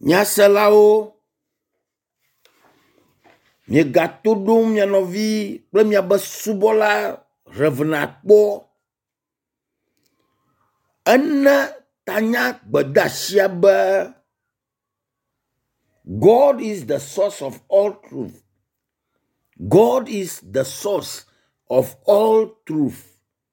Nyaselao, mie gato dom mia novi, kple mia be subola revena kpo. Ene tanya gbedasia be God is the source of all truth. God is the source of all truth.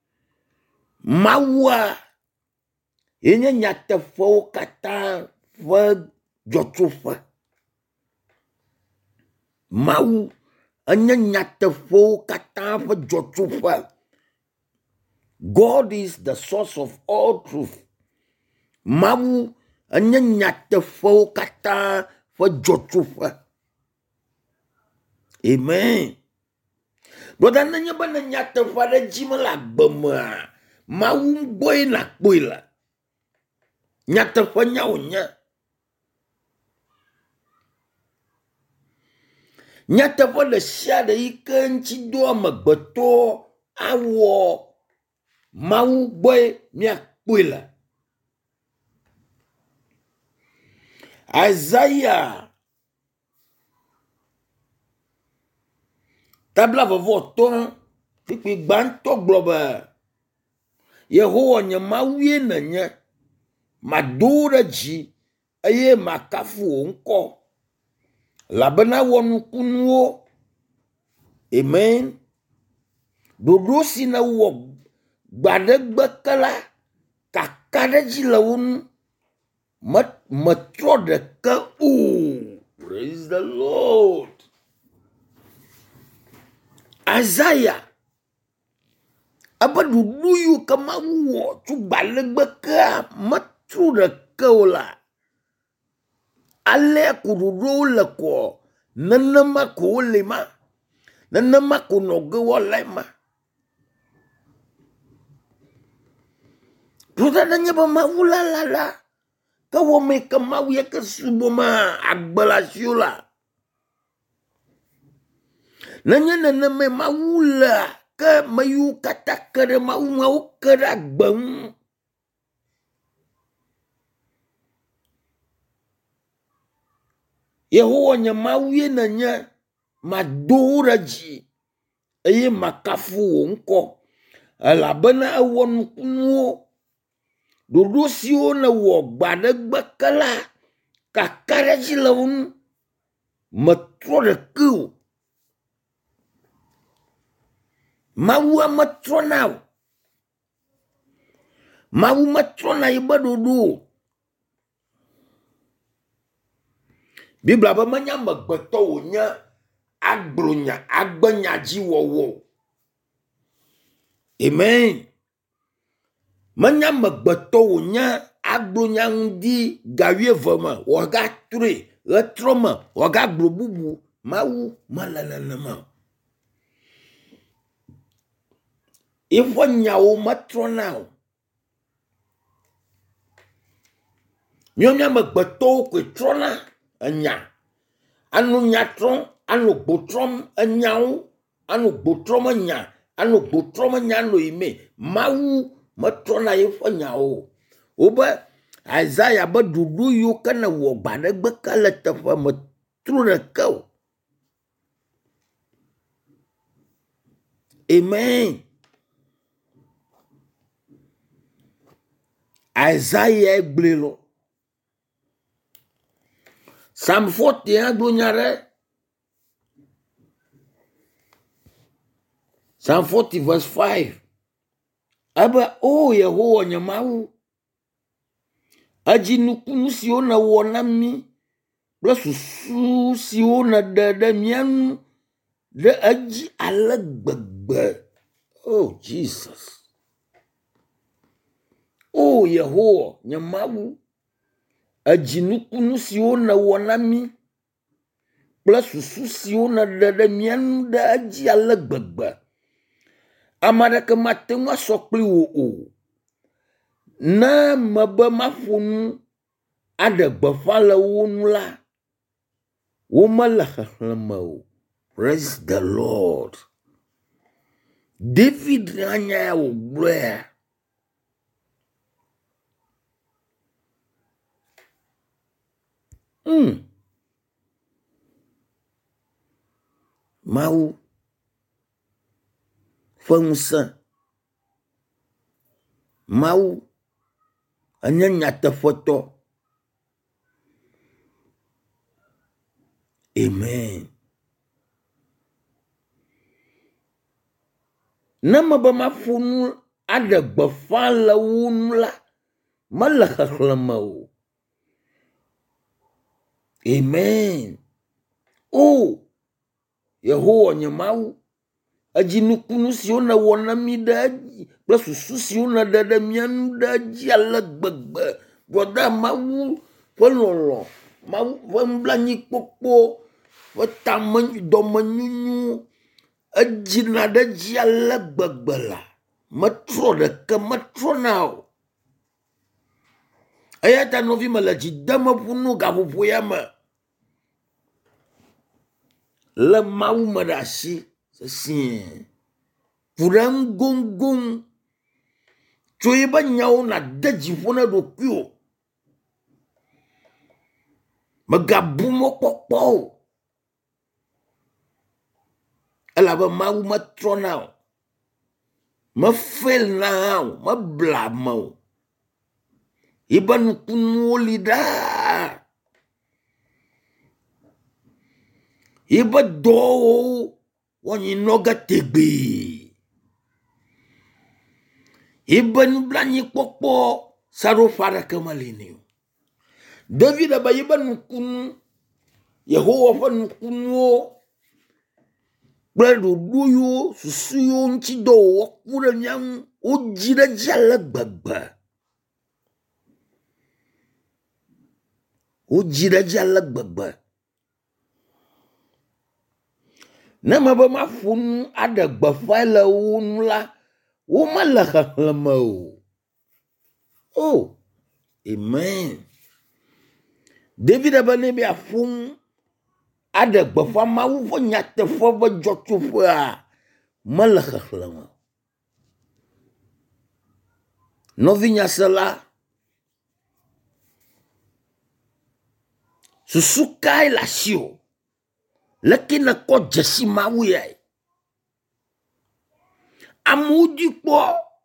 Mawa yenye nyatefo kata ve jotufa. Mau enye nyatefo kata ve jotufa. God is the source of all truth. Mau enye nyatefo kata ve jotufa. Amen. Brother nanya bana nyatefo de jimala bema. Mau boy na boila. Nyatefo nyaunya. Nyatefo le siade iken chi do magbeto awo. Mau boy mia boila. Isaiah tabla vovo ton pipi gbanto globa. Yehowa nye mawie na nye madura ji aye makafu onko labana wonu kunuo. Amen. Dodosi na wo gbadegbe kala kakade ji la wonu matro de ka o. Praise the Lord. Isaiah abadudu yu kama wo tu balegbe ka matro de ka ola. Ale kududu le ko nanama ko lema nanama ko noge wo lema. Tuta nanya ba mawula la ka wo me ka mawiya ka suboma agbala siula. Nanya naname mawula ka mayu kata kere mau kera gbang. Yehowa nya mawiye nanya madora ji eye makafu onko alabana awon kunuo. Dodo siwo na wo gbadegbe kala kakare ji la wonu matro de ku. Mawu matro na. Mawu matro na iba dodo. Bibla ba manya magbeto wonya agbronya agbanya ji wowo. Amen. Manya magbeto wonya agbronya ndi gawie vama waga ture retroma waga globubu mawu malalalama. Ifo nyawo matro na. Nyonya magbeto kwe trona anya. Anu nyatron anu botrom anyao anu botrom anya anu botrom anya no ime mawu matrona ifo nyao. Oba Isaiah ba dudu yu kana wo gbadegbe kala tafa matru de ka. Amen. Isaiah gblelo. Psalm 41 dunyare. Psalm 40 verse 5. Aba o Yehowa nyamawu. Aji nukunu siona wonami. Blasusu siona dada mianu. De aji alagbagba. Oh Jesus. Oh Yehowa nyamawu. Aji nukunu siona wonami. Blasusu siona dada mianu de aji alagbagba. Amada ke matengwa sokli wo. Na maba mafunu ada bafala wonula. Womala khlamau. Praise the Lord. David nanya wo glory. Mawu ƒe Mawu enye nyateƒetɔ. Amen. Ne me be maƒo nu aɖe gbeƒã le wo nu la, mele xexlẽme o. Amen. Oh, Yehowa nye Mawu, edzi nukunu siwo nèwɔ na mí ɖe edzi kple susu siwo nèɖe ɖe mía nu ɖe edzi ale gbegbe. Brɔda Mawu ƒe lɔlɔ̃, Mawu ƒe nublanuikpɔkpɔ, ƒe dɔmenyunyu, edzina ɖe edzi ale gbegbe la, metrɔ ɖeke metrɔna o. Eya ta nɔvi me le dzi dem ƒu nu gaƒoƒo ya me. Le Mawu me ɖe asi sesie. Ƒu ɖe ŋu goŋgoŋ. Tso yibe nyawo nade dziƒo ne ɖokuiwò. Megabu mɔkpɔkpɔ o. Elabe Mawu metrɔna o. Mefailna hã o. Mebla ame o. Yibe nukunuwo li ɖaa. Yibe dɔwo wɔnyi nɔge tegbee. Yibe nublanuikpɔkpɔ saɖoƒe aɖeke meli nɛ o. David be yibe nukunu, Yehowa ƒe nukunuwo kple ɖoɖo yiwo, susu yiwo ŋuti dɔ wòwɔ ku ɖe mía ŋu, wodzi ɖe edzi ale gbegbe. Wodzi ɖe edzi ale gbegbe. Ne me be maƒo nu aɖe gbeƒã le wo nu la, womele xexlẽme o. Oh, amen. David be ne be aƒo nu aɖe gbeƒã Mawu ƒe nyateƒe ƒe dzɔtsoƒea, mele xexlẽme. Nɔvinyasela, susu kae le asiwò? Leke nekɔ dzesi Mawu yae? Amewo di kpɔ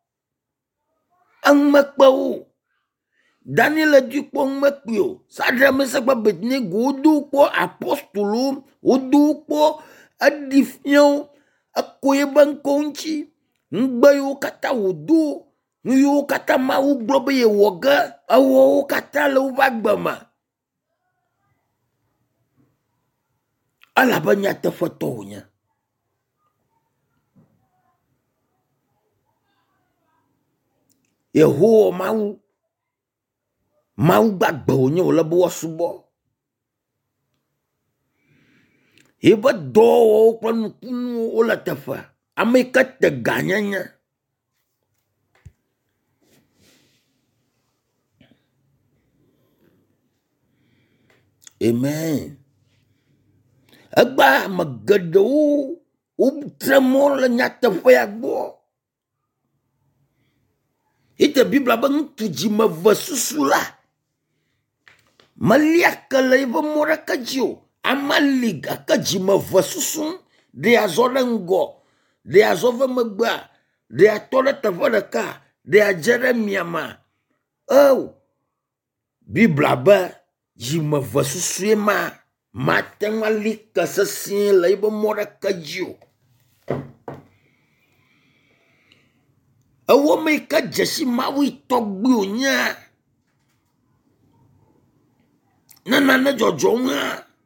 eŋumekpe wo. Daniel di kpɔ eŋumekpe o. Sadrak, Mesak kple Abednego wodo kpɔ apostolo, wodo kpɔ eɖifiawo, eko yibe ŋkɔ ŋuti, ŋugbe yiwo katã wòdo, nu yiwo katã Mawu gblɔ be yewɔ ge, ewɔwo katã le woƒe agbe me. Elabe nyateƒetɔ wònye. Yehowa Mawu, Mawu gbagbe wònye wòle be woasubɔ. Yibe dɔwɔwɔ kple nukunuwo wole teƒe. Ame yi ke te gãnyenye. Amen. Egba ame geɖewo wotre mɔ le nyateƒea gbɔ. Ite Biblia be ŋutsu dzimeve susu la melia ke le yibe mɔ ɖeke dzi o. Ame li gake dzimeve susu, ɖea zɔ ɖe ŋgɔ, ɖea zɔ ve megbea, ɖea tɔ ɖe teƒe ɖeka, ɖea dze ɖe miama. Oh, Biblia be dzimeve susue ma mate ŋu ali ke sesie le yibe mɔ ɖeke dzi o. Ewɔ me yi ke dzesi Mawu tɔgbi wònye, ne nane dzɔdzɔm hã,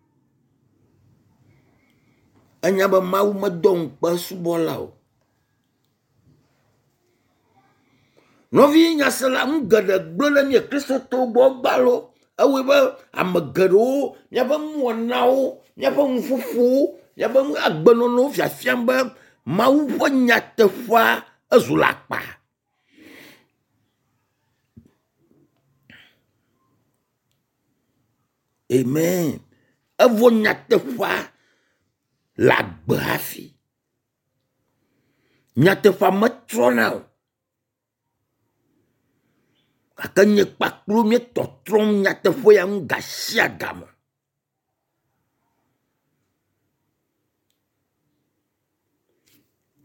enya be Mawu medɔ ŋukpe subɔla o. Nɔvi nyasela, ŋu geɖe gblẽ ɖe mie kristotɔwo gbɔ gbalo. Ewoe be ame geɖewo, miaƒe nuwɔnawo, miaƒe nuƒoƒowo, miaƒe agbenɔnɔwo fiafiam be Mawu ƒe nyateƒea ezu le akpa. Amen. Evɔ nyateƒea le agbe hafi. Nyateƒea metrɔna o. Gake nye kpakplo míetɔtrɔm nyateƒe ya ŋu ga sia game.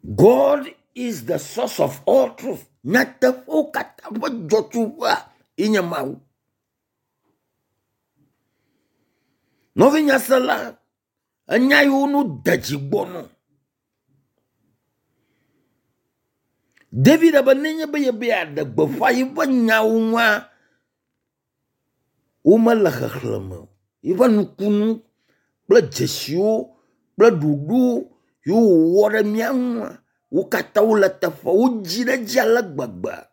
God is the source of all truth. Nyatefo katabo jotuwa inyamawu. Novi nyasala anyayu nu dajigbono. David abanenye be adagbo fa yiba nyawu uma la khlama yiba nukunu bla jesio bla dudu yu wora mianwa ukata ula tafa ujira jala gbagba.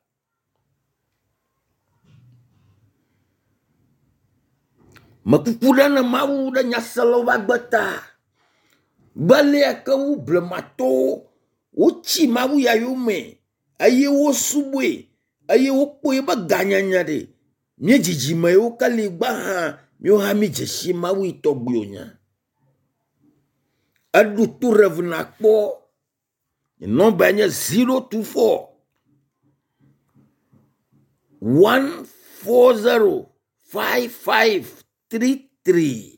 Makukura na mawu nyasalo bagbata bale akawu blemato uchi mawu ya yume aye wo subwe aye wo poye ba ganyanyade nye jijima yo kali gba ha mi o ha mi jeshi mawu itogbe onya adu tu revna kpo number nye 024 140 5533